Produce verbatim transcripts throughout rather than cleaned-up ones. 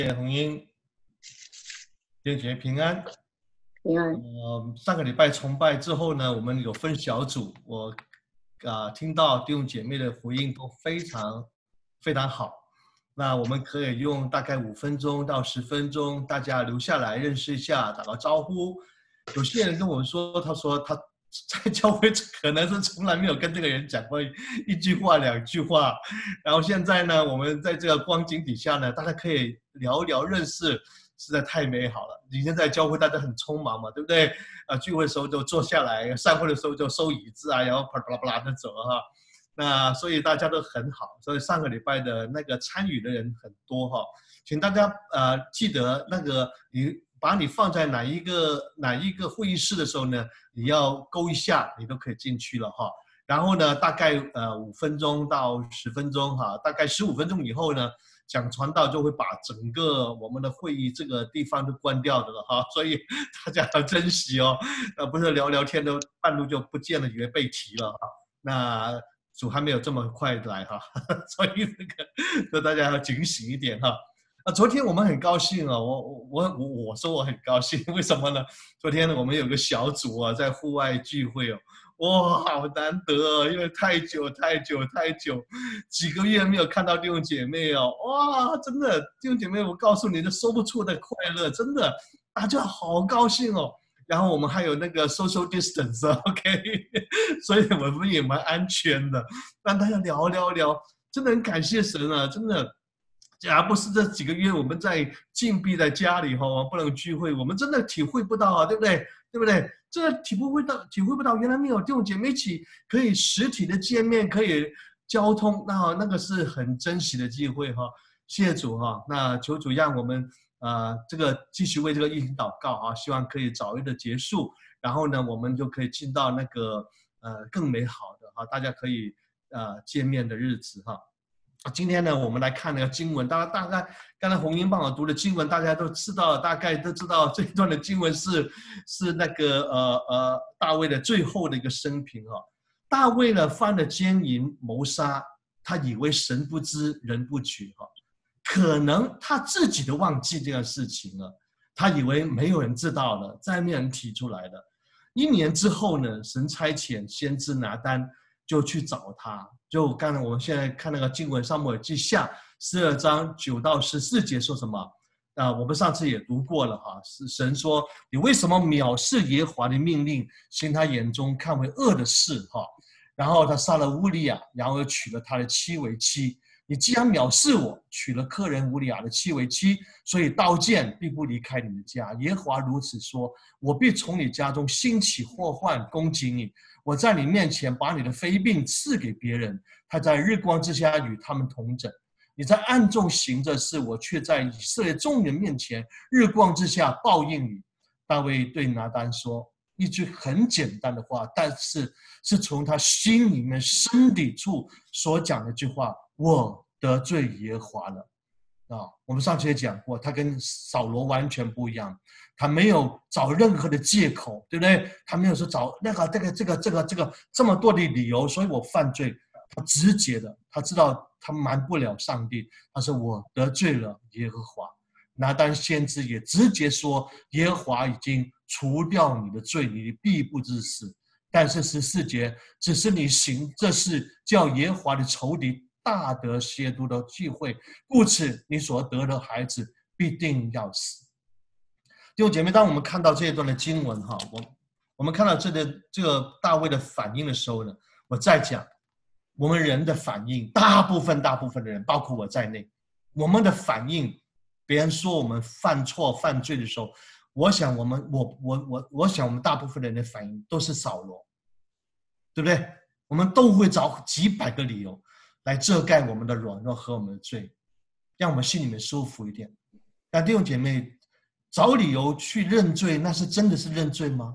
红英，弟兄姐妹平安。 平安。 呃，上个礼拜崇拜之后呢，我们有分小组，我啊、呃、听到弟兄姐妹的福音都非常非常好。那我们可以用大概五分钟到十分钟，大家留下来认识一下，打个招呼。有些人跟我说，他说他在教会可能是从来没有跟这个人讲过一句话两句话，然后现在呢，我们在这个光景底下呢，大家可以聊一聊认识。实在太美好了！以前在教会大家很匆忙嘛，对不对？啊，聚会的时候就坐下来，散会的时候就收椅子啊，然后啪啦啪啦的走哈。那所以大家都很好，所以上个礼拜的那个参与的人很多哈。请大家呃记得那个你把你放在哪一个哪一个会议室的时候呢，你要勾一下，你都可以进去了哈。然后呢，大概呃五分钟到十分钟哈，大概十五分钟以后呢。讲传道就会把整个我们的会议这个地方都关掉的了哈，所以大家要珍惜哦，呃，不是聊聊天都半路就不见了，以为被提了哈。那主还没有这么快来哈，所以那个，所以大家要警醒一点哈。啊，昨天我们很高兴啊，我我我我说我很高兴，为什么呢？昨天呢，我们有个小组啊，在户外聚会哦。哇，好难得哦，因为太久太久太久，几个月没有看到弟兄姐妹哦，哇，真的弟兄姐妹，我告诉你，这说不出的快乐，真的，大家好高兴哦。然后我们还有那个 social distance，OK， 所以我们也蛮安全的，让大家聊聊聊，真的很感谢神啊，真的。假如不是这几个月我们在禁闭在家里哈，不能聚会，我们真的体会不到啊，对不对？对不对？这体会不到，体会不到，原来没有弟兄姐妹一起可以实体的见面，可以交通，那那个是很珍惜的机会哈。谢谢主哈，那求主让我们呃这个继续为这个疫情祷告啊，希望可以早日的结束，然后呢，我们就可以进到那个呃更美好的哈，大家可以呃见面的日子哈。今天呢，我们来看那个经文，大家大概刚才洪英帮我读的经文，大家都知道，大概都知道这一段的经文是是那个呃呃大卫的最后的一个生平哈。大卫呢犯了奸淫谋杀，他以为神不知人不觉哈，可能他自己都忘记这个事情了，他以为没有人知道了，再没有人提出来的。一年之后呢，神差遣先知拿单就去找他。就刚才我们现在看那个经文，撒母耳记下十二章九到十四节说什么？啊，我们上次也读过了哈。是神说：“你为什么藐视耶和华的命令，行他眼中看为恶的事？”哈，然后他杀了乌利亚，然后又娶了他的妻为妻。你既然藐视我，娶了客人乌利亚的妻为妻，所以刀剑必不离开你的家。耶和华如此说：我必从你家中兴起祸患，攻击你。我在你面前把你的非病赐给别人，他在日光之下与他们同枕。你在暗中行着事，我却在以色列众人面前日光之下报应你。大卫对拿单说一句很简单的话，但是是从他心里面深底处所讲的一句话：我得罪耶和华了。啊，我们上次也讲过，他跟扫罗完全不一样，他没有找任何的借口，对不对？他没有说找那个这个这个这个这个这么多的理由，所以我犯罪。他直接的，他知道他瞒不了上帝，他说我得罪了耶和华。拿单先知也直接说，耶和华已经除掉你的罪，你必不致死。但是十四节，只是你行这事，叫耶和华的仇敌大得亵渎的机会，故此你所得的孩子必定要死。弟兄姐妹，当我们看到这一段的经文哈，我我们看到这个这个大卫的反应的时候呢，我再讲我们人的反应，大部分大部分的人，包括我在内，我们的反应，别人说我们犯错犯罪的时候，我想我们我我我我想我们大部分人的反应都是扫罗，对不对？我们都会找几百个理由来遮盖我们的软弱和我们的罪，让我们心里面舒服一点。但弟兄姐妹，找理由去认罪，那是真的是认罪吗？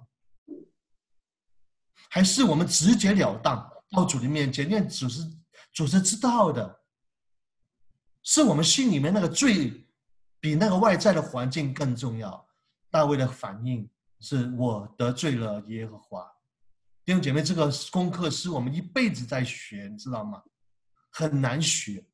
还是我们直截了当到主的面前，因为主是主是知道的，是我们心里面那个罪比那个外在的环境更重要。大卫的反应是我得罪了耶和华。弟兄姐妹，这个功课是我们一辈子在学，你知道吗？很难学。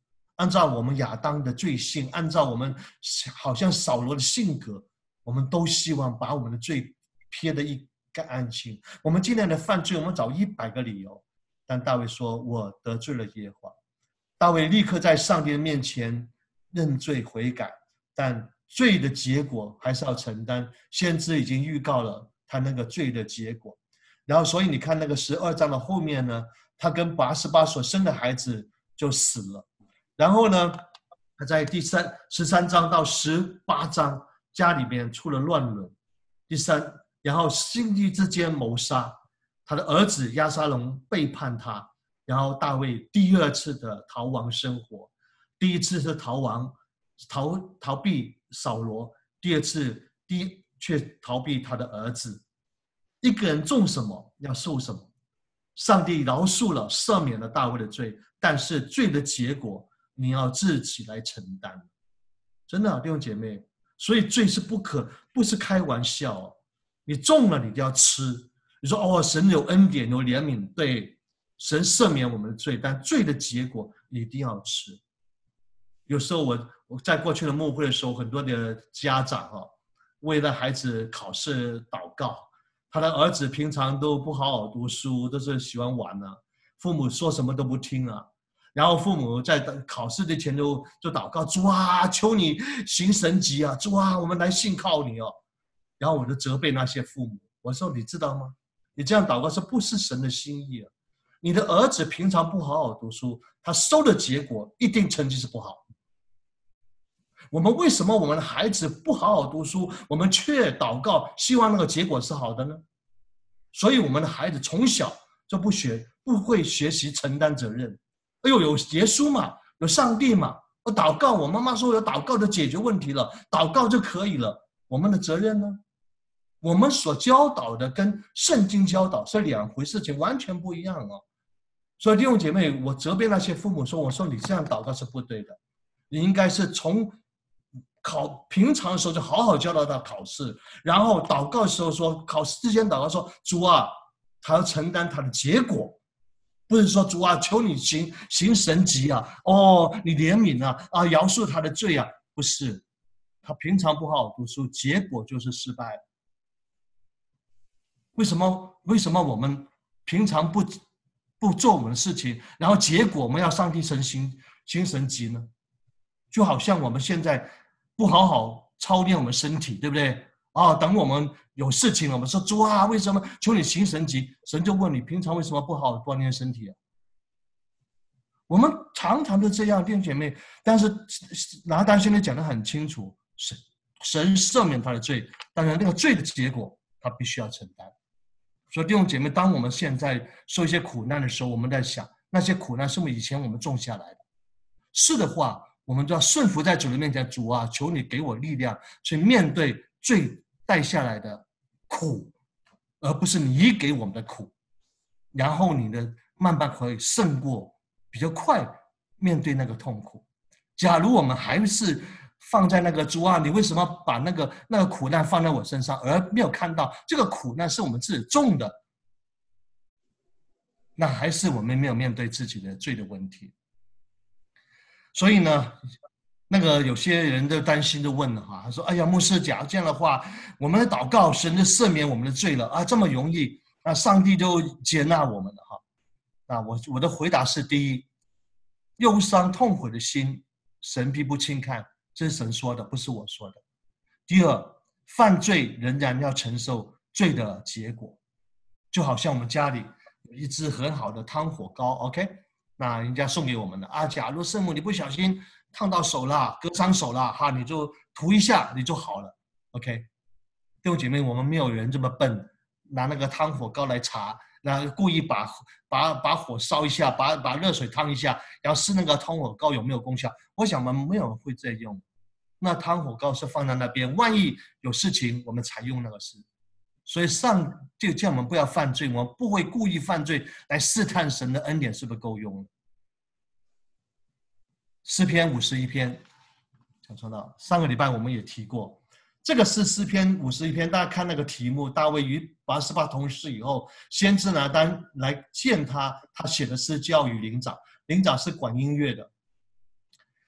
按照我们亚当的罪性，按照我们好像扫罗的性格，我们都希望把我们的罪撇得一干二净。我们今天的犯罪，我们找一百个理由，但大卫说：“我得罪了耶和华。”大卫立刻在上帝的面前认罪悔改，但罪的结果还是要承担。先知已经预告了他那个罪的结果，然后所以你看那个十二章的后面呢，他跟拔示巴所生的孩子就死了。然后呢，他在第三十三章到十八章家里面出了乱伦。第三，然后兄弟之间谋杀，他的儿子押沙龙背叛他，然后大卫第二次的逃亡生活。第一次是逃亡逃逃避扫罗，第二次第却逃避他的儿子。一个人种什么要受什么，上帝饶恕了赦免了大卫的罪，但是罪的结果你要自己来承担。真的啊，弟兄姐妹，所以罪是不可不是开玩笑哦，你种了你就要吃。你说哦，神有恩典有怜悯，对，神赦免我们的罪，但罪的结果你一定要吃。有时候我我在过去的牧会的时候，很多的家长哦，为了孩子考试祷告，他的儿子平常都不好好读书，都是喜欢玩啊，父母说什么都不听啊。然后父母在考试之前就就祷告，主啊，求你行神迹啊，主啊，我们来信靠你哦。然后我就责备那些父母，我说你知道吗？你这样祷告是不是神的心意啊？你的儿子平常不好好读书，他收的结果一定成绩是不好。我们为什么我们的孩子不好好读书，我们却祷告希望那个结果是好的呢？所以我们的孩子从小就不学不会学习承担责任。哎呦，有耶稣嘛，有上帝嘛，我祷告，我妈妈说有祷告就解决问题了，祷告就可以了。我们的责任呢？我们所教导的跟圣经教导是两回事情，完全不一样哦。所以弟兄姐妹，我责备那些父母说，我说你这样祷告是不对的，你应该是从考平常的时候就好好教导他考试，然后祷告的时候说，考试之前祷告说，主啊，他要承担他的结果。不是说主啊，求你行行神迹啊，哦，你怜悯啊，啊，饶恕他的罪啊，不是，他平常不好好读书，结果就是失败了。为什么？为什么我们平常不不做我们的事情，然后结果我们要上帝神行行神迹呢？就好像我们现在不好好操练我们身体，对不对？啊，等我们有事情，我们说主啊，为什么求你行神迹？神就问你，平常为什么不好好锻炼身体啊？我们常常都这样，弟兄姐妹。但是拿单现在讲得很清楚，神神赦免他的罪，当然那个罪的结果他必须要承担。所以弟兄姐妹，当我们现在受一些苦难的时候，我们在想，那些苦难是不是以前我们种下来的？是的话，我们就要顺服在主的面前，主啊，求你给我力量去面对罪带下来的苦，而不是你给我们的苦。然后你的慢慢可以胜过，比较快面对那个痛苦。假如我们还是放在那个主啊，你为什么把那个那个苦难放在我身上，而没有看到这个苦难是我们自己种的，那还是我们没有面对自己的罪的问题。所以呢，那个有些人都担心的问了哈，他说：“哎呀，牧师，假如这样的话，我们的祷告，神就赦免我们的罪了啊，这么容易，那上帝就接纳我们了哈。”那我我的回答是：第一，忧伤痛悔的心，神必不轻看，这是神说的，不是我说的。第二，犯罪仍然要承受罪的结果，就好像我们家里有一支很好的汤火膏 ，OK， 那人家送给我们的啊，假如圣母你不小心烫到手了，割伤手了哈，你就涂一下你就好了 ，OK。弟兄姐妹，我们没有人这么笨，拿那个汤火膏来擦。那故意把把把火烧一下，把把热水烫一下，然后试那个汤火膏有没有功效？我想我们没有人会这样用。那汤火膏是放在那边，万一有事情，我们才用那个事。所以上就叫我们不要犯罪，我们不会故意犯罪来试探神的恩典是不是够用。诗篇五十一篇，讲说到上个礼拜我们也提过。这个是诗篇五十一篇，大家看那个题目，大卫与拔示巴同事以后，先知拿单来见他，他写的是教育灵长，灵长是管音乐的。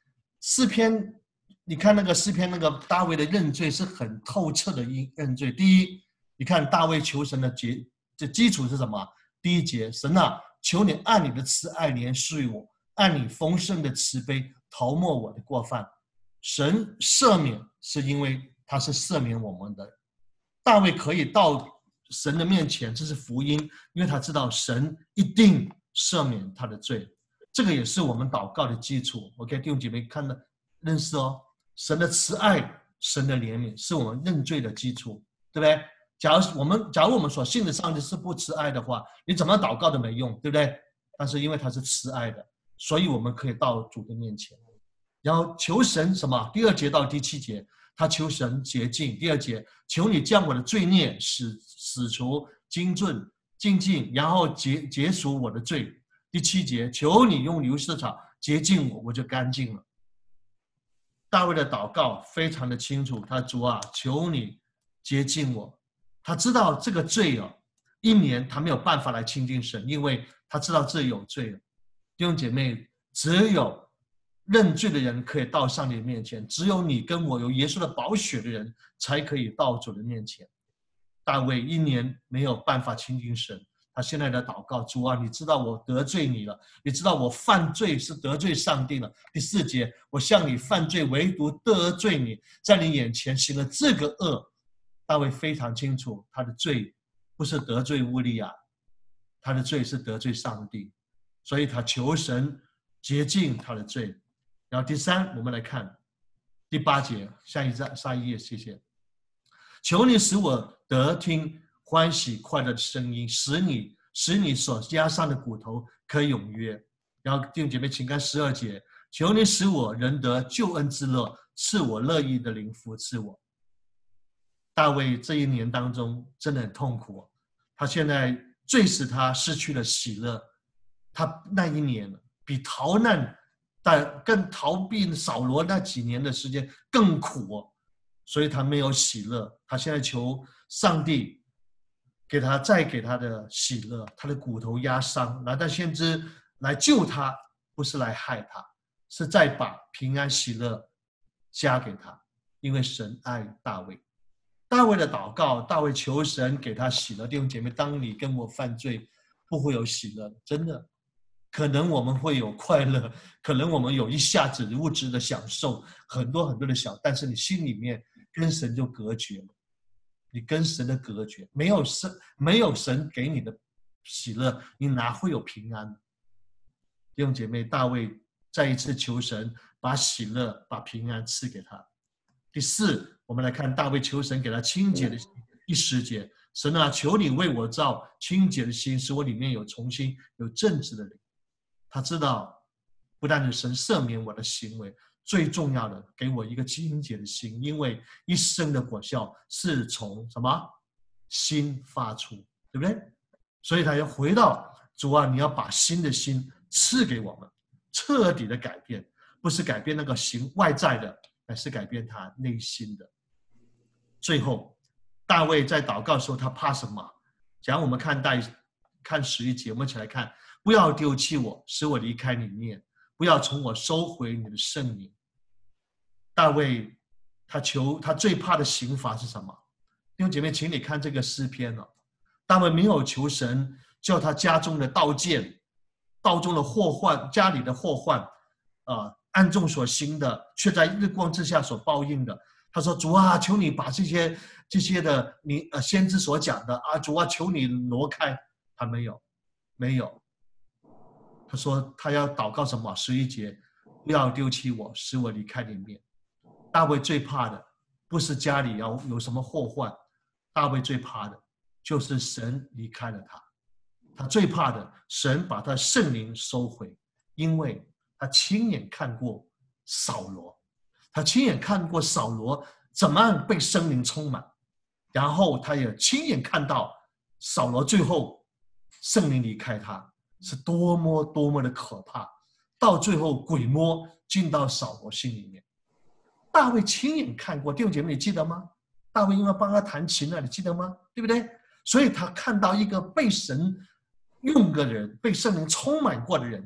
诗篇，你看那个诗篇那个大卫的认罪是很透彻的认罪。第一，你看大卫求神的结这基础是什么？第一节，神啊，求你按你的慈爱怜恤我，按你丰盛的慈悲涂抹我的过犯。神赦免是因为他是赦免我们的。大卫可以到神的面前，这是福音，因为他知道神一定赦免他的罪。这个也是我们祷告的基础。OK， 弟兄姐妹看的认识哦，神的慈爱，神的怜悯是我们认罪的基础，对不对？假如我们假如我们所信的上帝是不慈爱的话，你怎么祷告都没用，对不对？但是因为他是慈爱的，所以我们可以到主的面前，然后求神什么？第二节到第七节，他求神洁净。第二节，求你将我的罪孽使使除精准净净，然后结结除我的罪。第七节，求你用流失草洁净我，我就干净了。大卫的祷告非常的清楚，他主啊，求你洁净我。他知道这个罪啊，一年他没有办法来亲近神，因为他知道自己有罪了。弟兄姐妹，只有认罪的人可以到上帝面前，只有你跟我有耶稣的宝血的人才可以到主的面前。大卫一年没有办法亲近神，他现在的祷告，主啊，你知道我得罪你了，你知道我犯罪是得罪上帝了。第四节，我向你犯罪，唯独得罪你，在你眼前行了这个恶。大卫非常清楚，他的罪不是得罪乌利亚，他的罪是得罪上帝，所以他求神洁净他的罪。然后第三，我们来看第八节，下一章下一页，谢谢。求你使我得听欢喜快乐的声音，使你使你所压伤的骨头可以踊跃。然后弟兄姐妹，请看十二节，求你使我仍得救恩之乐，赐我乐意的灵扶持我。大卫这一年当中真的很痛苦，他现在最使他失去了喜乐。他那一年比逃难但更逃避扫罗那几年的时间更苦，所以他没有喜乐。他现在求上帝给他再给他的喜乐，他的骨头压伤，来到先知来救他，不是来害他，是再把平安喜乐加给他，因为神爱大卫。大卫的祷告，大卫求神给他喜乐。弟兄姐妹，当你跟我犯罪，不会有喜乐，真的。可能我们会有快乐，可能我们有一下子物质的享受，很多很多的享，但是你心里面跟神就隔绝了，你跟神的隔绝，没有神，没有神给你的喜乐，你哪会有平安？弟兄姐妹，大卫再一次求神把喜乐、把平安赐给他。第四，我们来看大卫求神给他清洁的心。第十节，神啊，求你为我造清洁的心，使我里面有重新有正直的灵。他知道，不但是神赦免我的行为，最重要的给我一个清洁的心，因为一生的果效是从什么心发出，对不对？所以他要回到主啊，你要把新的心赐给我们，彻底的改变，不是改变那个形外在的，而是改变他内心的。最后，大卫在祷告的时候，他怕什么？假如我们看带看十一节，我们一起来看。不要丢弃我，使我离开你面，不要从我收回你的圣灵。大卫他求他最怕的刑罚是什么？弟兄姐妹，请你看这个诗篇哦。大卫没有求神叫他家中的刀剑、刀中的祸患、家里的祸患啊、呃，暗中所行的，却在日光之下所报应的。他说：“主啊，求你把这些这些的你呃先知所讲的啊，主啊，求你挪开。”他没有，没有。他说他要祷告什么？十一节，不要丢弃我，使我离开你面。大卫最怕的不是家里要有什么祸患，大卫最怕的就是神离开了他。他最怕的，神把他圣灵收回，因为他亲眼看过扫罗，他亲眼看过扫罗怎么样被圣灵充满，然后他也亲眼看到扫罗最后圣灵离开他。是多么多么的可怕，到最后鬼魔进到扫罗心里面。大卫亲眼看过，弟兄姐妹，你记得吗？大卫因为帮他弹琴了，你记得吗？对不对？所以他看到一个被神用的人，被圣灵充满过的人，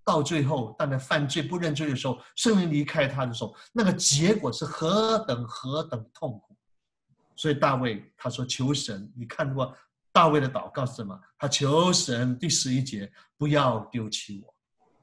到最后，当他犯罪不认罪的时候，圣灵离开他的时候，那个结果是何等何等痛苦。所以大卫他说求神，你看过大卫的祷告是什么？他求神第十一节不要丢弃我，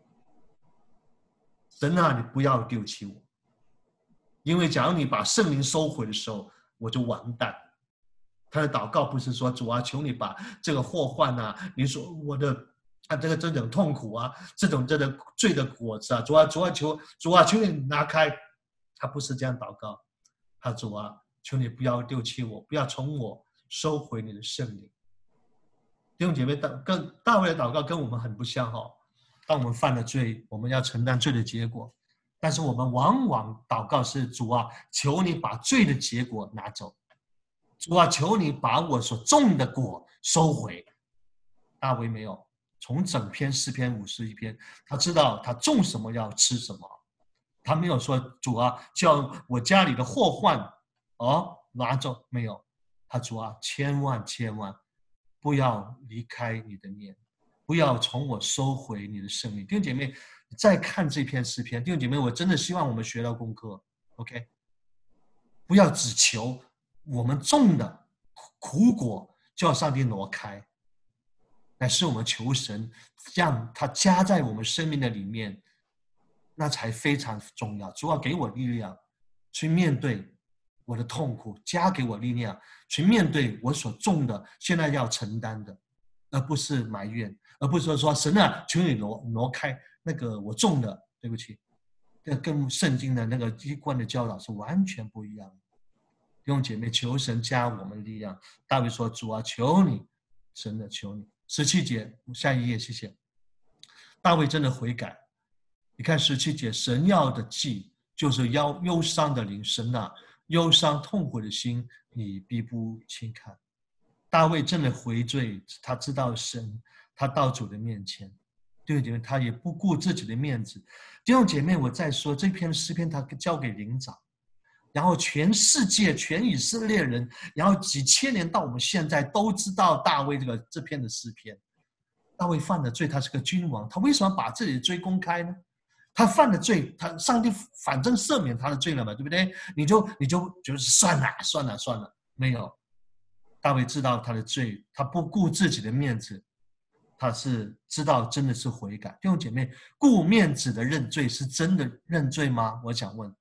神啊，你不要丢弃我，因为假如你把圣灵收回的时候，我就完蛋。他的祷告不是说主啊，求你把这个祸患啊，你说我的啊这个这种痛苦啊，这种这个罪的果子啊，主啊主啊求主啊求你拿开。他不是这样祷告，他主啊，求你不要丢弃我，不要从我收回你的圣灵。弟兄姐妹，跟大卫的祷告跟我们很不像哦。当我们犯了罪，我们要承担罪的结果，但是我们往往祷告是主啊，求你把罪的结果拿走。主啊，求你把我所种的果收回。大卫没有，从整篇诗篇五十一篇，他知道他种什么要吃什么，他没有说主啊，叫我家里的祸患哦拿走，没有。他主啊，千万千万不要离开你的面，不要从我收回你的生命。弟兄姐妹，再看这篇诗篇，弟兄姐妹，我真的希望我们学到功课 ，OK？ 不要只求我们种的苦果叫上帝挪开，乃是我们求神让他加在我们生命的里面，那才非常重要。主要给我力量去面对我的痛苦，加给我力量去面对我所种的现在要承担的，而不是埋怨，而不是说神啊，求你挪挪开那个我种的，对不起，这跟圣经的那个一贯的教导是完全不一样的。弟兄姐妹，求神加我们力量。大卫说：“主啊，求你，神的求你。”十七节，下一页，谢谢。大卫真的悔改。你看十七节，神要的祭就是忧忧伤的灵，神啊，忧伤痛苦的心，你必不轻看。大卫真的回罪，他知道神，他到主的面前。弟兄姐妹，他也不顾自己的面子。弟兄姐妹，我再说这篇诗篇，他交给灵长。然后全世界全以色列人，然后几千年到我们现在都知道大卫这个这篇的诗篇。大卫犯了罪，他是个君王，他为什么把自己的罪公开呢？他犯了罪，他上帝反正赦免他的罪了嘛，对不对？你就你就就是算了算了算了，没有。大卫知道他的罪，他不顾自己的面子，他是知道真的是悔改。弟兄姐妹，顾面子的认罪是真的认罪吗？我想问。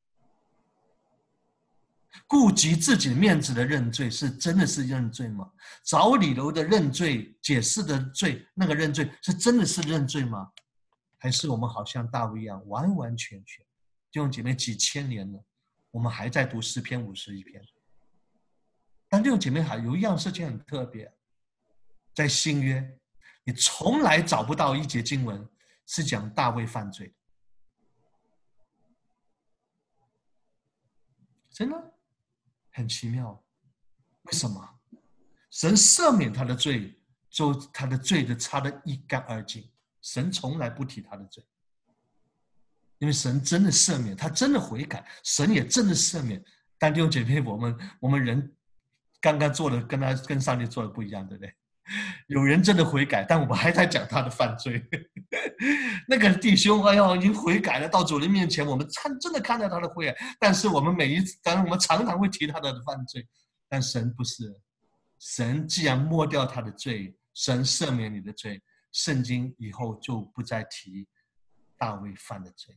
顾及自己面子的认罪是真的是认罪吗？找理由的认罪，解释的罪，那个认罪是真的是认罪吗？还是我们好像大卫一样完完全全？弟兄姐妹，几千年了，我们还在读诗篇五十一篇。但弟兄姐妹，还有一样事情很特别，在新约，你从来找不到一节经文是讲大卫犯罪，真的很奇妙。为什么？神赦免他的罪，就他的罪就擦得一干二净。神从来不提他的罪，因为神真的赦免，他真的悔改，神也真的赦免。但弟兄姐妹，我们我们人刚刚做的跟他跟上帝做的不一样，对不对？有人真的悔改，但我们还在讲他的犯罪。那个弟兄，哎呦，已经悔改了，到主人面前，我们看真的看到他的悔改，但是我们每一次，当然我们常常会提他的犯罪，但神不是。神既然抹掉他的罪，神赦免你的罪，圣经以后就不再提大卫犯的罪。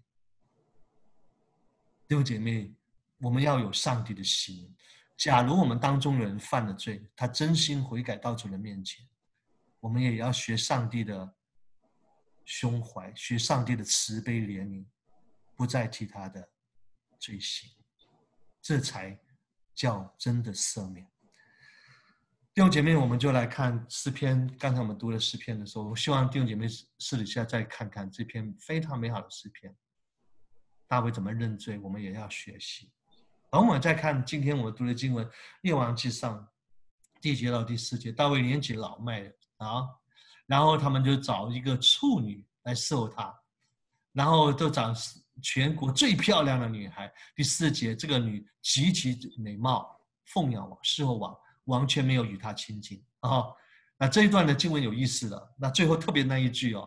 弟兄姐妹，我们要有上帝的心。假如我们当中人犯了罪，他真心悔改到主的面前，我们也要学上帝的胸怀，学上帝的慈悲怜悯，不再提他的罪行，这才叫真的赦免。弟兄姐妹，我们就来看诗篇。刚才我们读了诗篇的时候，我希望弟兄姐妹私底下再看看这篇非常美好的诗篇。大卫怎么认罪，我们也要学习。而我们再看今天我们读的经文《列王纪上》第一节到第四节，大卫年纪老迈了啊，然后他们就找一个处女来伺候他，然后都找全国最漂亮的女孩。第四节，这个女极其美貌，奉养王，伺候王。王却没有与他亲近啊。那这一段的经文有意思了。那最后特别那一句哦，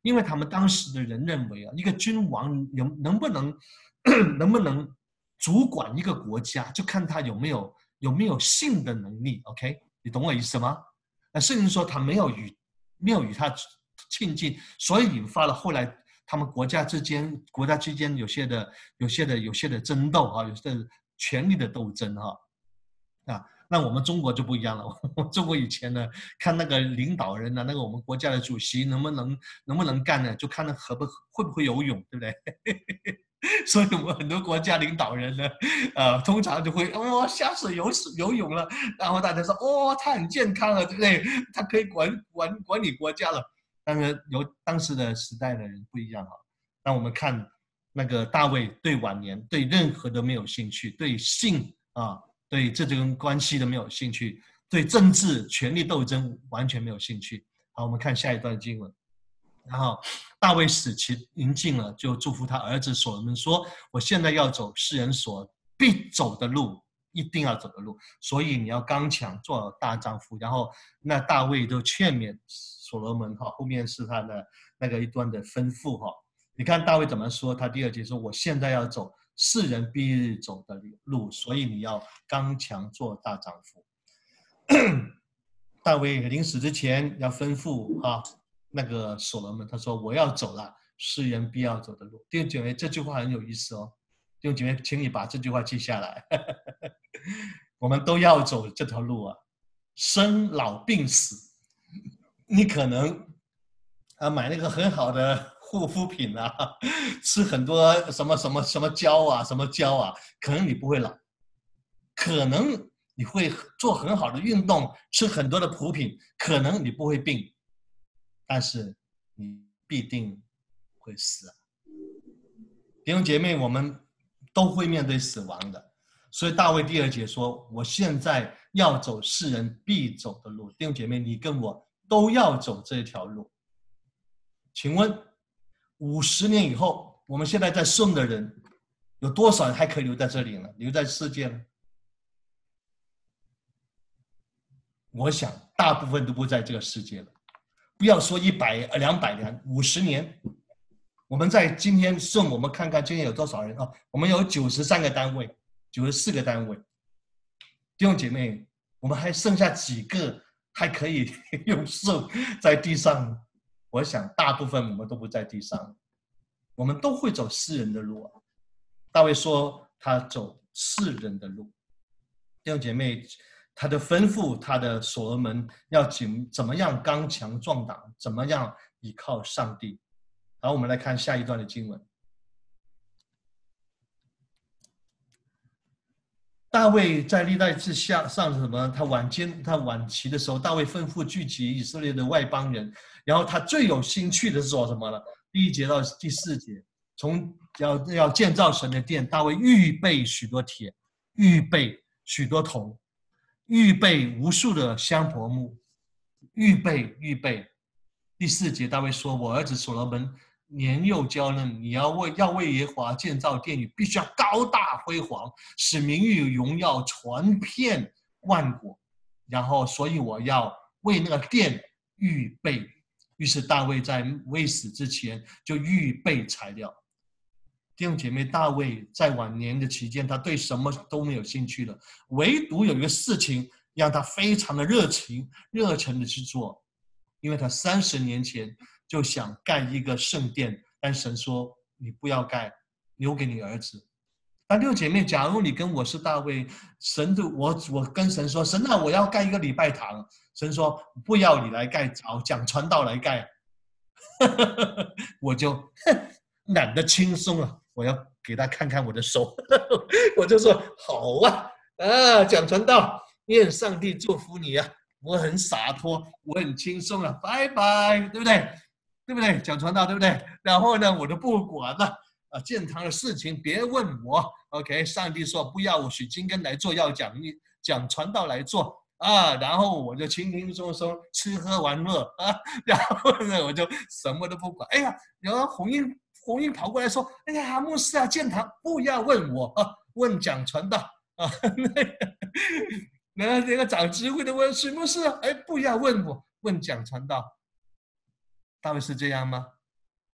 因为他们当时的人认为啊，一个君王有能不能能不能主管一个国家，就看他有没有有没有性的能力。OK， 你懂我意思吗？那圣经说他没有与没有与他亲近，所以引发了后来他们国家之间国家之间有些的有些的有些的争斗啊，有些的权力的斗争哈啊。那我们中国就不一样了，我们中国以前呢，看那个领导人呢、啊，那个我们国家的主席能不能能不能干呢，就看他会不会不会游泳，对不对？所以我们很多国家领导人呢，呃，通常就会哦下水游游泳了，然后大家说哦他很健康了，对不对？他可以管管管理国家了。但是有当时的时代的人不一样哈。那我们看那个大卫对晚年对任何都没有兴趣，对性啊。对这种关系都没有兴趣，对政治权力斗争完全没有兴趣。好，我们看下一段经文。然后大卫死期临近了，就祝福他儿子所罗门说：“我现在要走世人所必走的路，一定要走的路，所以你要刚强，做大丈夫。”然后那大卫就劝勉所罗门哈，后面是他的那个一段的吩咐哈。你看大卫怎么说？他第二节说：“我现在要走世人必日走的路，所以你要刚强做大丈夫。”大卫临死之前要吩咐啊，那个所罗门，他说：“我要走了世人必要走的路。”弟兄姐妹，这句话很有意思哦。弟兄姐妹，请你把这句话记下来。我们都要走这条路啊，生老病死。你可能啊买那个很好的护肤品啊，吃很多什么什么什么胶啊，什么胶啊，可能你不会老，可能你会做很好的运动，吃很多的补品，可能你不会病，但是你必定会死啊。弟兄姐妹，我们都会面对死亡的，所以大卫第二节说：“我现在要走世人必走的路。”弟兄姐妹，你跟我都要走这条路。请问五十年以后，我们现在在生的人有多少人还可以留在这里呢？留在世界呢？我想大部分都不在这个世界了。不要说一百、两百年，五十年，我们在今天剩，我们看看今天有多少人啊？我们有九十三个单位，九十四个单位。弟兄姐妹，我们还剩下几个还可以用手在地上？我想大部分我们都不在地上，我们都会走世人的路啊。大卫说他走世人的路。弟兄姐妹，他的吩咐，他的所罗门要怎怎么样刚强壮胆，怎么样依靠上帝。好，我们来看下一段的经文。大卫在历代志下上什么？他晚间他晚期的时候，大卫吩咐聚集以色列的外邦人，然后他最有兴趣的是做什么呢？第一节到第四节，从要要建造神的殿，大卫预备许多铁，预备许多铜，预备无数的香柏木，预备预备。第四节，大卫说：“我儿子所罗门年幼娇嫩，你要为要为耶和华建造殿宇，必须要高大辉煌，使名誉荣耀传遍万国。然后，所以我要为那个殿预备。”于是大卫在未死之前就预备材料。弟兄姐妹，大卫在晚年的期间，他对什么都没有兴趣了，唯独有一个事情让他非常的热情、热忱的去做，因为他三十年前就想盖一个圣殿，但神说你不要盖，留给你儿子。那弟兄姐妹，假如你跟我是大卫，神就我我跟神说，神啊，我要盖一个礼拜堂，神说不要你来盖，找讲传道来盖，我就懒得轻松了。我要给他看看我的手，我就说好啊，啊，讲传道，愿上帝祝福你啊！我很洒脱，我很轻松了，拜拜，对不对？对不对？讲传道，对不对？然后呢，我就不管了啊，建堂的事情别问我。OK， 上帝说不要我许金根来做，要讲讲传道来做啊，然后我就轻轻松松吃喝玩乐啊，然后呢，我就什么都不管。哎呀，然后红英。红英跑过来说：“哎呀，牧师啊，建堂不要问我啊，问讲传道啊。”那那个长智慧的问许牧师，哎，不要问我，问讲传道。大卫是这样吗？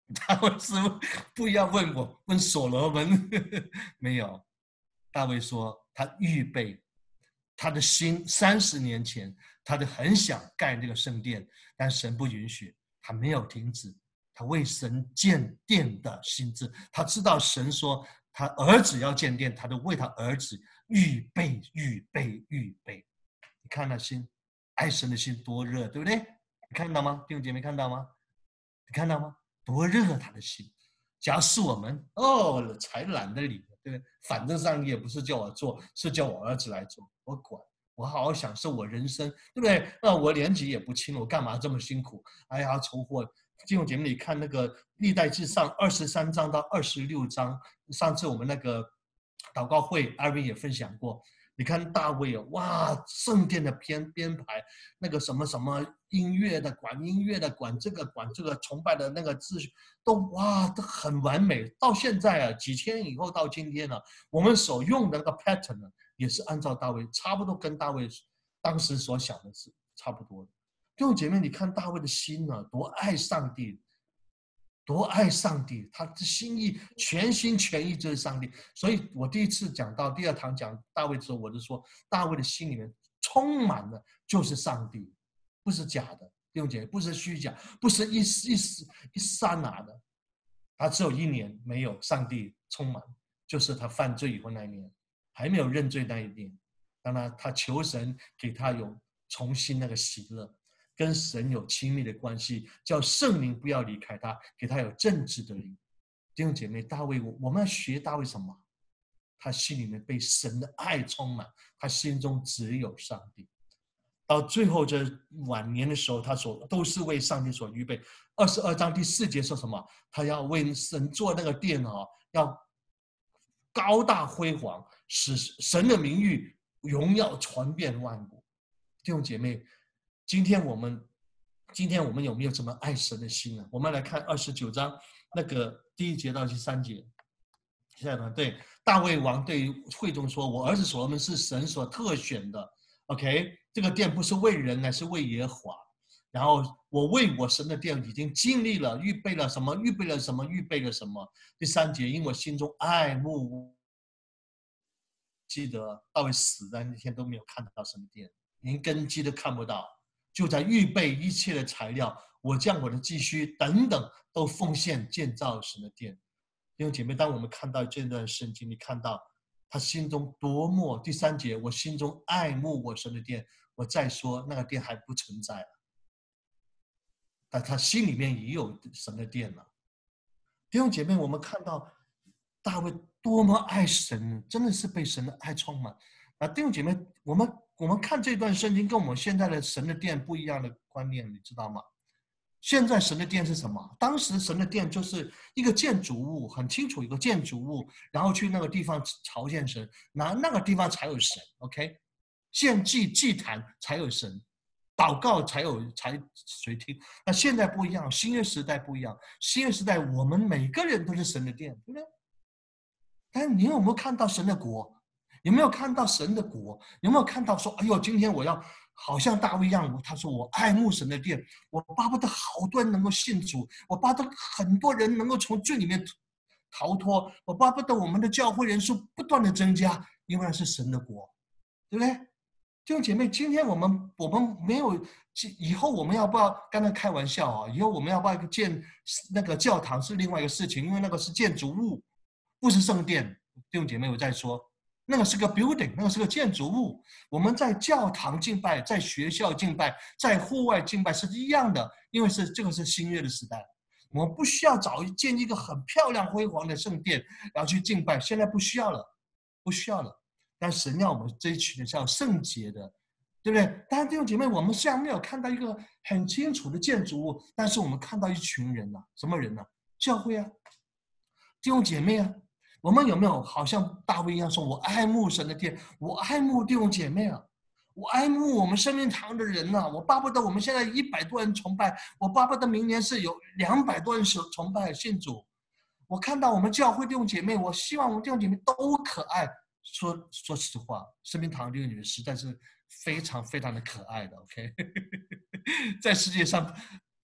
大卫师傅不要问我，问所罗门没有。大卫说他预备，他的心三十年前，他就很想盖那个圣殿，但神不允许，他没有停止，他为神建殿的心志。他知道神说他儿子要建殿，他就为他儿子预备、预备、预备。你看那心，爱神的心多热，对不对？你看到吗？弟兄姐妹看到吗？你看到吗？多热他的心。假使我们哦，才懒得理，对不对？反正上帝也不是叫我做，是叫我儿子来做，我管，我好好享受我人生，对不对？那我年纪也不轻了，我干嘛这么辛苦？哎呀，筹获。弟兄姐妹，你看那个历代志上二十三章到二十六章，上次我们那个祷告会，阿瑞也分享过。你看大卫啊，哇，圣殿的编编排，那个什么什么音乐的管音乐的管这个管这个崇拜的那个秩序，都哇都很完美。到现在啊，几千以后到今天呢、啊，我们所用的那个 pattern 呢，也是按照大卫，差不多跟大卫当时所想的是差不多的。弟兄姐妹，你看大卫的心呢、啊，多爱上帝。多爱上帝，他的心意全心全意就是上帝。所以我第一次讲到第二堂讲大卫的时候，我就说大卫的心里面充满了就是上帝，不是假的，弟兄姐妹，不是虚假，不是一一一刹那的。他只有一年没有上帝充满，就是他犯罪以后那一年，还没有认罪那一年。当然，他求神给他有重新那个喜乐。跟神有亲密的关系，叫圣灵不要离开他，给他有正直的灵。弟兄姐妹，大卫，我们要学大卫什么？他心里面被神的爱充满，他心中只有上帝。到最后这晚年的时候，他说都是为上帝所预备。二十二章第四节说什么？他要为神做那个殿啊，要高大辉煌，使神的名誉荣耀传遍万国。弟兄姐妹。今天我们，今天我们有没有这么爱神的心呢？我们来看二十九章那个第一节到第三节。下面对大卫王对会众说：“我儿子所罗门是神所特选的。OK， 这个殿不是为人，乃是为耶和华。然后我为我神的殿已经尽力了，预备了什么？预备了什么？预备了什么？第三节，因我心中爱慕。记得大卫死的那天都没有看到神的殿，连根基都看不到。”就在预备一切的材料，我将我的积蓄等等都奉献建造神的殿。弟兄姐妹，当我们看到这段圣经，你看到他心中多么，第三节，我心中爱慕我神的殿。我再说那个殿还不存在了，但他心里面也有神的殿了。弟兄姐妹，我们看到大卫多么爱神，真的是被神的爱充满。啊，弟兄姐妹，我们我们看这段圣经跟我们现在的神的殿不一样的观念，你知道吗？现在神的殿是什么？当时神的殿就是一个建筑物，很清楚一个建筑物，然后去那个地方朝见神，那那个地方才有神。OK， 献祭祭坛才有神，祷告才有才谁听。那现在不一样，新约时代不一样，新约时代我们每个人都是神的殿，对不对？但是你有没有看到神的国？有没有看到神的国？有没有看到说，哎呦，今天我要好像大卫一样，他说我爱慕神的殿，我巴不得好多人能够信主，我巴不得很多人能够从罪里面逃脱，我巴不得我们的教会人数不断的增加，因为那是神的国，对不对？弟兄姐妹，今天我们我们没有，以后我们要不要？刚才开玩笑啊，以后我们要不要建那个教堂是另外一个事情，因为那个是建筑物，不是圣殿。弟兄姐妹，我再说。那个是个 building， 那个是个建筑物。我们在教堂敬拜，在学校敬拜，在户外敬拜是一样的，因为是这个是新约的时代，我们不需要找建一个很漂亮辉煌的圣殿，然后去敬拜。现在不需要了，不需要了。但神要我们这一群人是要圣洁的，对不对？但是弟兄姐妹，我们虽然没有看到一个很清楚的建筑物，但是我们看到一群人啊，什么人呢、啊？教会啊，弟兄姐妹啊。我们有没有好像大卫一样说：“我爱慕神的殿，我爱慕弟兄姐妹啊，我爱慕我们生命堂的人呐、啊。我巴不得我们现在一百多人崇拜，我巴不得明年是有两百多人崇拜信主。我看到我们教会弟兄姐妹，我希望我们弟兄姐妹都可爱。说说实话，生命堂弟兄姐妹实在是非常非常的可爱的。OK， 在世界上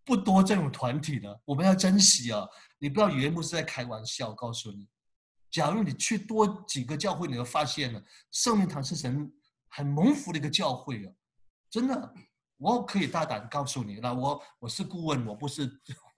不多这种团体的，我们要珍惜啊！你不要以为牧师在开玩笑，告诉你，假如你去多几个教会，你会发现呢，圣命堂是神很蒙福的一个教会啊，真的，我可以大胆告诉你，那我我是顾问，我不是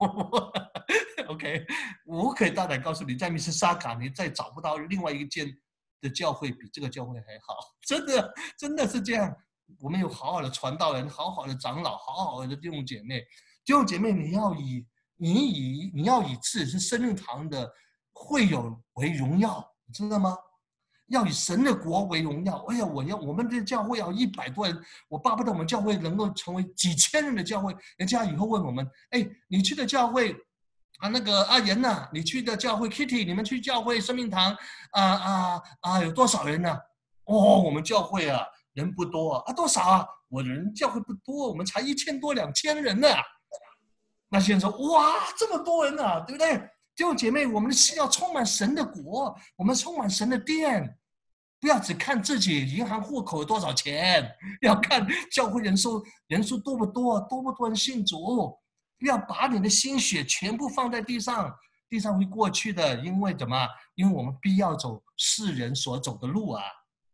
，OK， 我可以大胆告诉你，在密斯沙卡，你再找不到另外一间的教会比这个教会还好，真的，真的是这样。我们有好好的传道人，好好的长老，好好的弟兄姐妹。弟兄姐妹，你要以你以你要以自己是生命堂的会友为荣耀，你知道吗？要以神的国为荣耀。哎呀，我要我们的教会要一百多人，我巴不得我们教会能够成为几千人的教会。人家以后问我们，哎，你去的教会啊，那个阿言呐、啊，你去的教会 Kitty， 你们去教会生命堂啊啊啊，有多少人呢、啊？哦，我们教会啊。人不多啊，多少啊？我人教会不多，我们才一千多两千人呢、啊。那些人说：“哇，这么多人啊，对不对？”弟兄姐妹，我们是要充满神的国，我们充满神的殿，不要只看自己银行户口有多少钱，要看教会人数人数多不多，多不多人信主。不要把你的心血全部放在地上，地上会过去的，因为怎么？因为我们必要走世人所走的路啊。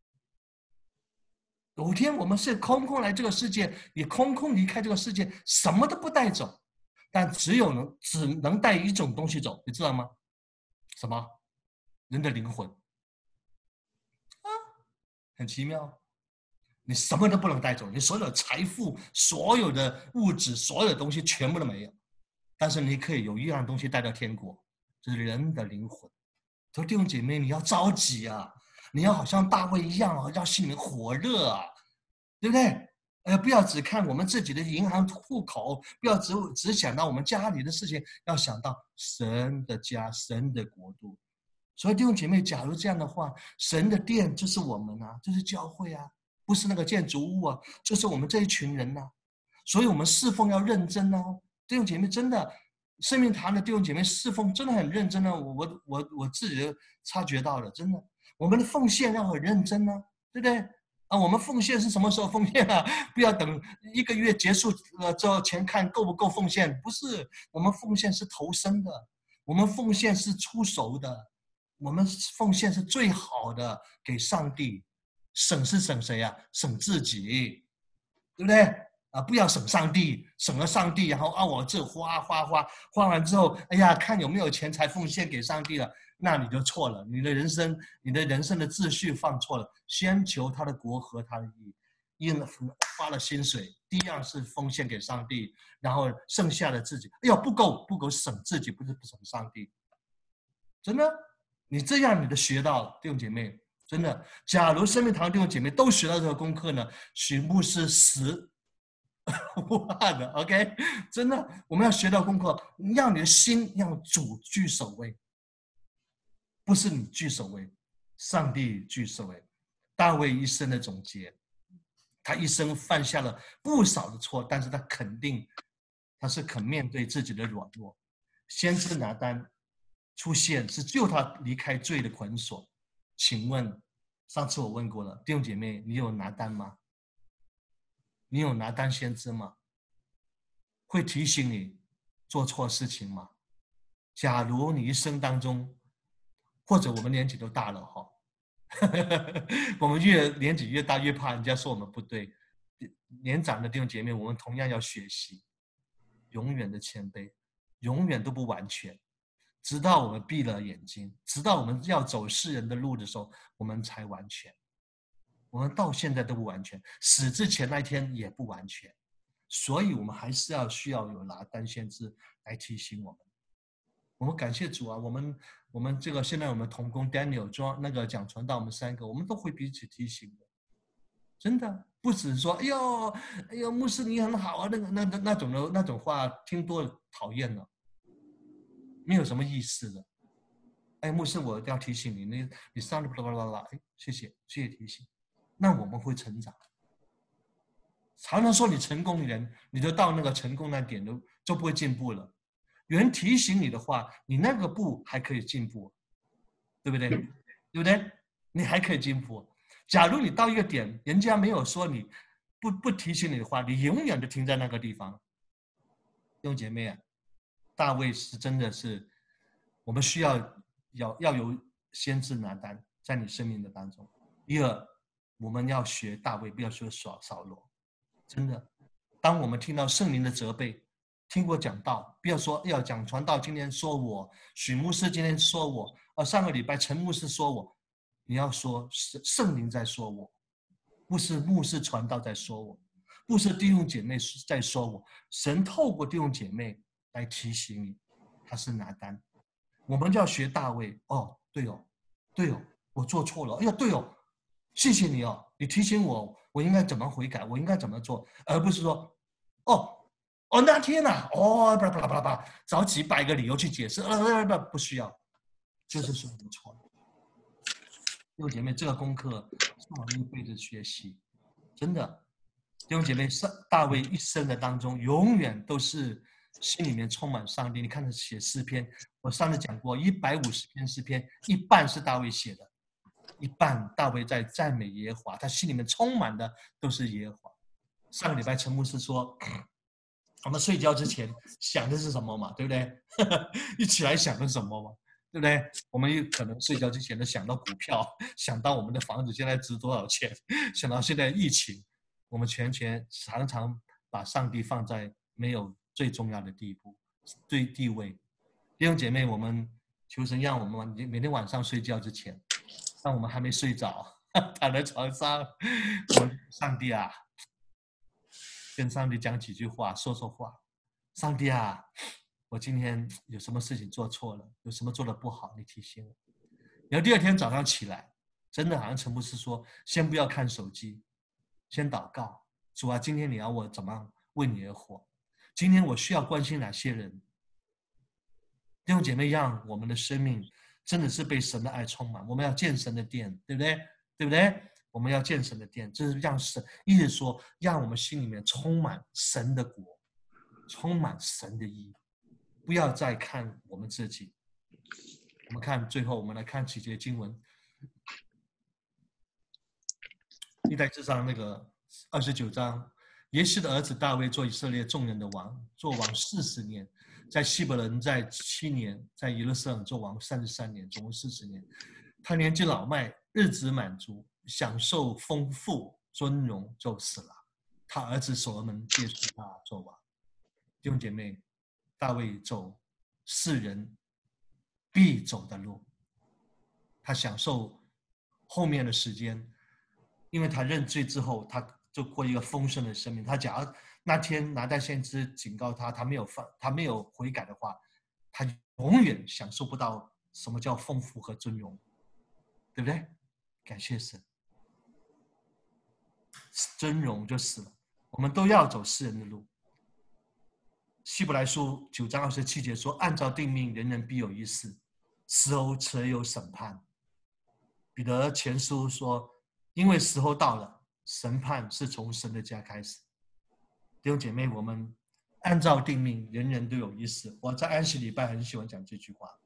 有天我们是空空来这个世界，也空空离开这个世界，什么都不带走，但只有能只能带一种东西走，你知道吗？什么？人的灵魂啊，很奇妙。你什么都不能带走，你所有的财富、所有的物质、所有的东西全部都没有，但是你可以有一样东西带到天国，就是人的灵魂。所以弟兄姐妹，你要着急啊！你要好像大卫一样啊，让心里面火热啊，对不对？呃，不要只看我们自己的银行户口，不要只只想到我们家里的事情，要想到神的家、神的国度。所以弟兄姐妹，假如这样的话，神的殿就是我们啊，就是教会啊，不是那个建筑物啊，就是我们这一群人呐、啊。所以我们侍奉要认真哦，弟兄姐妹，真的。生命堂的弟兄姐妹侍奉真的很认真呢、啊，我我我我自己察觉到了，真的，我们的奉献要很认真呢、啊，对不对？啊，我们奉献是什么时候奉献啊？不要等一个月结束了之后钱看够不够奉献，不是，我们奉献是投身的，我们奉献是出手的，我们奉献是最好的给上帝，省是省谁啊？省自己，对不对？啊，不要省上帝，省了上帝，然后啊，我这花花花花完之后，哎呀，看有没有钱才奉献给上帝了，那你就错了，你的人生，你的人生的秩序放错了。先求他的国和他的义，应了花了薪水，第一样是奉献给上帝，然后剩下的自己，哎呦，不够不够省自己，不是不省上帝，真的，你这样你的学到弟兄姐妹，真的，假如生命堂弟兄姐妹都学到这个功课呢，许牧师十。不怕的 ，OK， 真的，我们要学到功课，让你的心让主居首位，不是你居首位，上帝居首位。大卫一生的总结，他一生犯下了不少的错，但是他肯定，他是肯面对自己的软弱。先知拿单出现是救他离开罪的捆锁。请问，上次我问过了，弟兄姐妹，你有拿单吗？你有拿单先知吗？会提醒你做错事情吗？假如你一生当中，或者我们年纪都大了哈，我们越年纪越大越怕人家说我们不对。年长的弟兄姐妹，我们同样要学习，永远的谦卑，永远都不完全，直到我们闭了眼睛，直到我们要走世人的路的时候，我们才完全。我们到现在都不完全，死之前那一天也不完全，所以我们还是要需要有拿单先知来提醒我们。我们感谢主啊，我们我们这个现在我们同工 Daniel 装那个讲传道，我们三个我们都会彼此提醒的，真的不只是说哎呦哎呦牧师你很好啊，那个那那那种的那种话听多了讨厌了，没有什么意思的。哎，牧师我要提醒你，你你上了巴拉巴拉，哎，谢谢谢谢提醒。那我们会成长。常常说你成功的人，你就到那个成功那点都就不会进步了。有人提醒你的话，你那个步还可以进步，对不对？对不对？你还可以进步。假如你到一个点，人家没有说你不不提醒你的话，你永远都停在那个地方， 弟兄姐妹啊，大卫是真的是，我们需要要要有先知拿单在你生命的当中。第二，我们要学大卫，不要学扫扫罗。真的，当我们听到圣灵的责备，听过讲道，不要说要讲传道，今天说我，许牧师今天说我，啊，上个礼拜陈牧师说我，你要说是圣灵在说我，不是牧师传道在说我，不是弟兄姐妹在说我，神透过弟兄姐妹来提醒你，他是拿单。我们就要学大卫，哦，对哦，对哦，我做错了，哎呀，对哦，谢谢你哦，你提醒我，我应该怎么悔改，我应该怎么做，而不是说，哦，哦，那天呐、啊，哦，巴拉巴拉巴拉巴拉，找几百个理由去解释，呃，不，不需要，就是说我们错了。弟兄姐妹，这个功课是我们一辈子学习，真的。弟兄姐妹，大卫一生的当中，永远都是心里面充满上帝。你看他写诗篇，我上次讲过，一百五十篇诗篇，一半是大卫写的，一半大卫在赞美耶和华，他心里面充满的都是耶和华。上个礼拜陈牧师说，我们睡觉之前想的是什么嘛？对不对？一起来想的是什么嘛？对不对？我们有可能睡觉之前都想到股票，想到我们的房子现在值多少钱，想到现在疫情，我们全全常常把上帝放在没有最重要的地步、最地位。弟兄姐妹，我们求神让我们每天晚上睡觉之前，当我们还没睡着，躺在床上，我们上帝啊，跟上帝讲几句话，说说话。上帝啊，我今天有什么事情做错了，有什么做的不好，你提醒我。然后第二天早上起来，真的好像陈牧师说，先不要看手机，先祷告。主啊，今天你要我怎么为你而活？今天我需要关心哪些人？弟兄姐妹，让我们的生命真的是被神的爱充满。我们要建神的殿，对不对？对不对？我们要建神的殿，这是让神一直说，让我们心里面充满神的国，充满神的意，不要再看我们自己。我们看最后，我们来看几节经文。历代志上那个二十九章，耶西的儿子大卫做以色列众人的王，做王四十年，在希伯伦在七年，在耶路撒冷做王三十三年，总共四十年。他年纪老迈，日子满足，享受丰富尊荣，就死了。他儿子所罗门接续他做王。弟兄姐妹，大卫走世人必走的路，他享受后面的时间。因为他认罪之后，他就过一个丰盛的生命。他假如那天拿单先知警告他，他没有犯，他没有悔改的话，他永远享受不到什么叫丰富和尊荣，对不对？感谢神，尊荣就死了。我们都要走世人的路。希伯来书九章二十七节说：“按照定命，人人必有一死，死后才有审判。”彼得前书说。因为时候到了，审判是从神的家开始。弟兄姐妹，我们按照定命，人人都有一死。我在安息礼拜很喜欢讲这句话。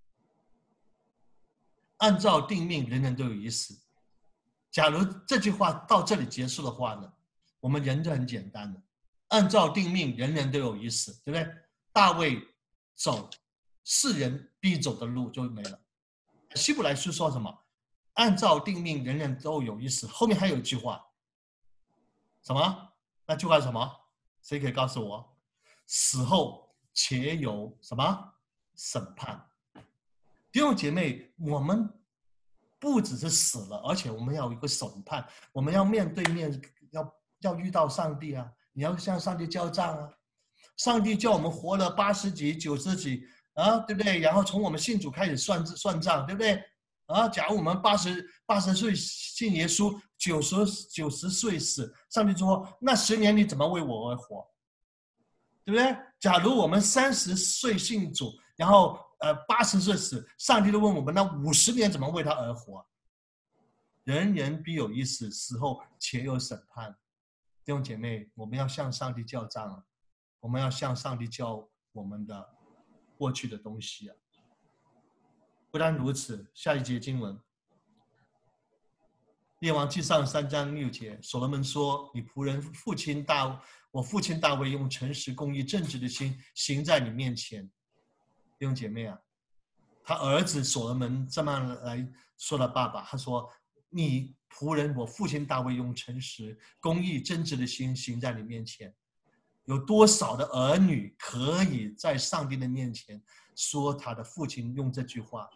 按照定命，人人都有一死。假如这句话到这里结束的话呢，我们人就很简单了。按照定命，人人都有一死，对不对？大卫走世人必走的路就没了。希伯来书说什么？按照定命，人人都有一死。后面还有一句话，什么？那句话是什么？谁可以告诉我？死后且有什么审判？弟兄姐妹，我们不只是死了，而且我们要有一个审判，我们要面对面，要要遇到上帝啊！你要向上帝交账啊！上帝叫我们活了八十几、九十几啊，对不对？然后从我们信主开始算算账，对不对？啊，假如我们八十八十岁信耶稣，九十九十岁死，上帝说：“那十年你怎么为我而活？”对不对？假如我们三十岁信主，然后呃八十岁死，上帝都问我们：“那五十年怎么为他而活？”人人必有一死，死后且有审判。弟兄姐妹，我们要向上帝交账啊！我们要向上帝交我们的过去的东西啊！不但如此，下一节经文， 列王纪上三章六节，所罗门说：“你仆人父亲大，我父亲大卫用诚实、公义、正直的心行在你面前。”弟兄姐妹啊，他儿子所罗门这么来说了爸爸，他说：“你仆人我父亲大卫用诚实、公义、正直的心行在你面前。”有多少的儿女可以在上帝的面前说他的父亲用这句话？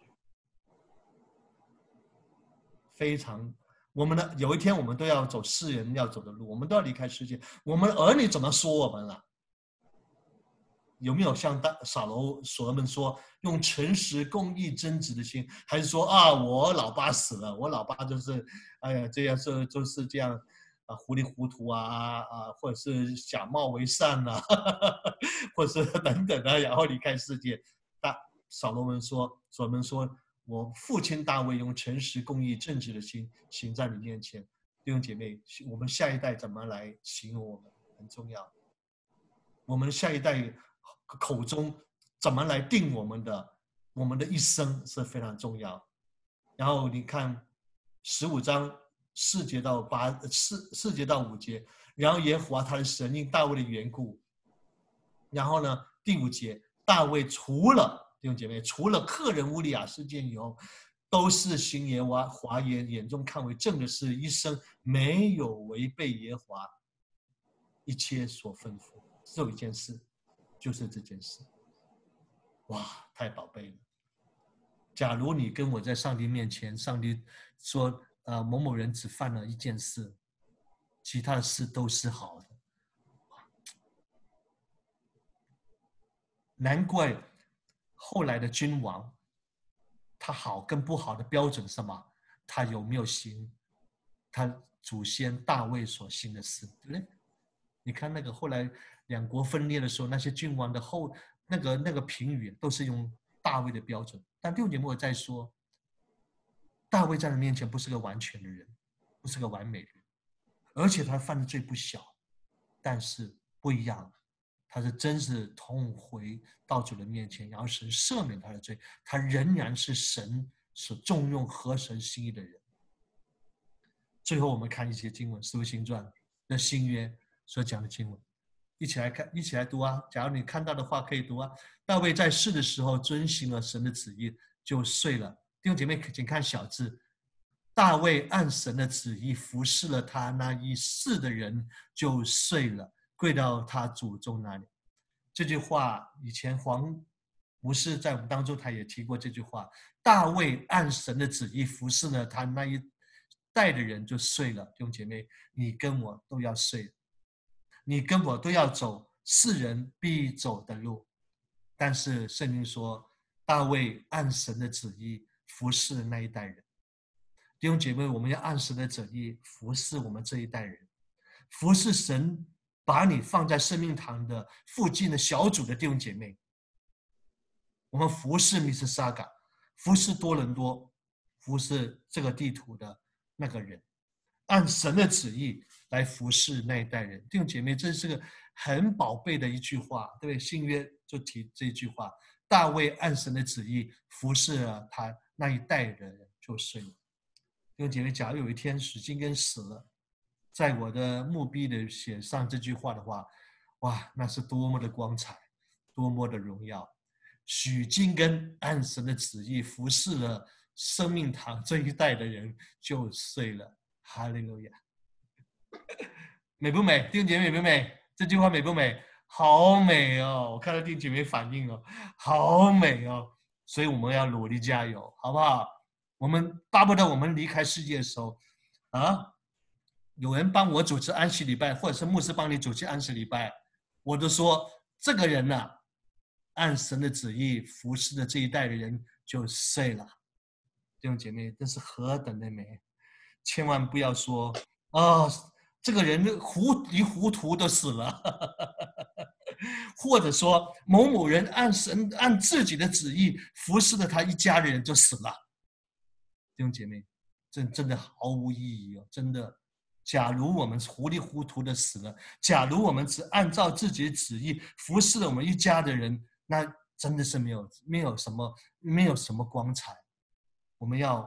非常，我们的有一天我们都要走世人要走的路，我们都要离开世界。我们儿女怎么说我们了？有没有像大扫罗所罗门说，用诚实、公义、正直的心，还是说啊，我老爸死了，我老爸就是，哎呀，这样是就是这样啊，糊里糊涂啊啊，或者是假冒为善啊，或者是等等啊，然后离开世界。大扫罗门说，所罗门说，我父亲大卫用诚实、公义、正直的心行在你面前。弟兄姐妹，我们下一代怎么来形容我们很重要。我们下一代口中怎么来定我们的我们的一生是非常重要。然后你看十五章四节到八四四节到五节，然后耶和华他的神因大卫的缘故，然后呢第五节，大卫除了弟兄姐妹除了客人乌利亚事件以后，都是行耶和华眼中看为正的事，一生没有违背耶和华一切所吩咐。只有一件事，就是这件事。哇，太宝贝了！假如你跟我在上帝面前，上帝说，呃，某某人只犯了一件事，其他的事都是好的。难怪后来的君王，他好跟不好的标准是什么？他有没有行他祖先大卫所行的事，对不对？你看那个后来两国分裂的时候，那些君王的后那个那个评语都是用大卫的标准。但弟兄姐妹，我在说，大卫在他面前不是个完全的人，不是个完美的人，而且他犯的罪不小，但是不一样，他是真是痛悔到主的面前，然后神赦免他的罪，他仍然是神所重用合神心意的人。最后我们看一些经文，《使徒行传》的新约所讲的经文，一起来看，一起来读啊！假如你看到的话，可以读啊。大卫在世的时候遵行了神的旨意，就睡了。弟兄姐妹，请看小字，大卫按神的旨意服侍了他那一世的人，就睡了，跪到他祖宗那里。这句话以前黄牧师在我们当中他也提过这句话，大卫按神的旨意服侍了他那一代的人就睡了。弟兄姐妹，你跟我都要睡了，你跟我都要走世人必走的路。但是圣经说，大卫按神的旨意服侍那一代人。弟兄姐妹，我们要按神的旨意服侍我们这一代人，服侍神把你放在生命堂的附近的小组的弟兄姐妹。我们服侍密斯沙嘎，服侍多伦多，服侍这个地图的那个人，按神的旨意来服侍那一代人。弟兄姐妹，这是个很宝贝的一句话，对不对？新约就提这一句话，大卫按神的旨意服侍了他那一代的人，就睡了。弟兄姐妹，假如有一天许金根死了，在我的墓碑里写上这句话的话，哇，那是多么的光彩，多么的荣耀！许金根按神的旨意服侍了生命堂这一代的人，就睡了。哈利路亚！美不美？弟兄姐妹，美不美？这句话美不美？好美哦！我看到弟兄姐妹反应哦，好美哦！所以我们要努力加油，好不好？我们巴不得我们离开世界的时候，啊，有人帮我主持安息礼拜，或者是牧师帮你主持安息礼拜，我都说这个人呢、啊，按神的旨意服侍的这一代的人就睡了。弟兄姐妹，这是何等的美！千万不要说啊、哦，这个人糊里糊涂的死了，或者说某某人按神按自己的旨意服侍了他一家人就死了。弟兄姐妹，这真的毫无意义哦！真的，假如我们糊里糊涂的死了，假如我们只按照自己的旨意服侍了我们一家的人，那真的是没有没有什么没有什么光彩。我们要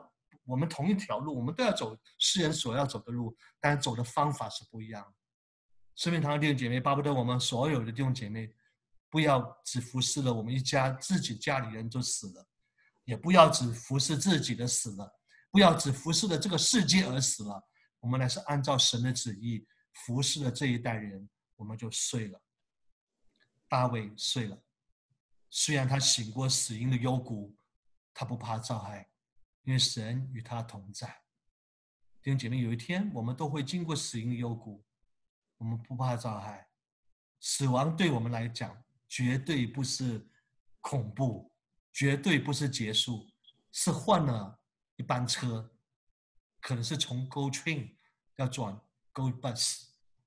我们同一条路，我们都要走世人所要走的路，但走的方法是不一样的。生命堂的弟兄姐妹，巴不得我们所有的弟兄姐妹，不要只服侍了我们一家自己家里人就死了，也不要只服侍自己的死了，不要只服侍了这个世界而死了。我们乃是按照神的旨意服侍了这一代人，我们就睡了。大卫睡了，虽然他醒过死荫的幽谷，他不怕遭害，因为神与他同在。弟兄姐妹，有一天我们都会经过死荫的幽谷，我们不怕遭害。死亡对我们来讲绝对不是恐怖，绝对不是结束，是换了一班车，可能是从 Go Train 要转 Go Bus，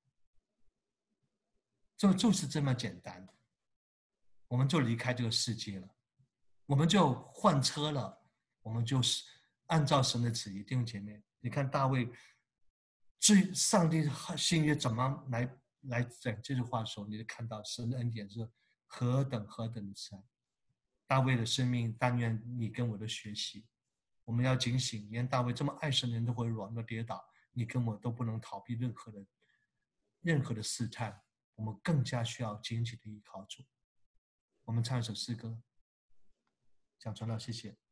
就就是这么简单，我们就离开这个世界了，我们就换车了，我们就是按照神的旨意。弟兄姐妹，你看大卫最上帝新约怎么来来讲这句话的时候，你就看到神的恩典是何等何等的深。大卫的生命，但愿你跟我的学习，我们要警醒，连大卫这么爱神的人都会软弱跌倒，你跟我都不能逃避任何的任何的试探，我们更加需要紧紧的依靠主。我们唱一首诗歌，讲传道，谢谢。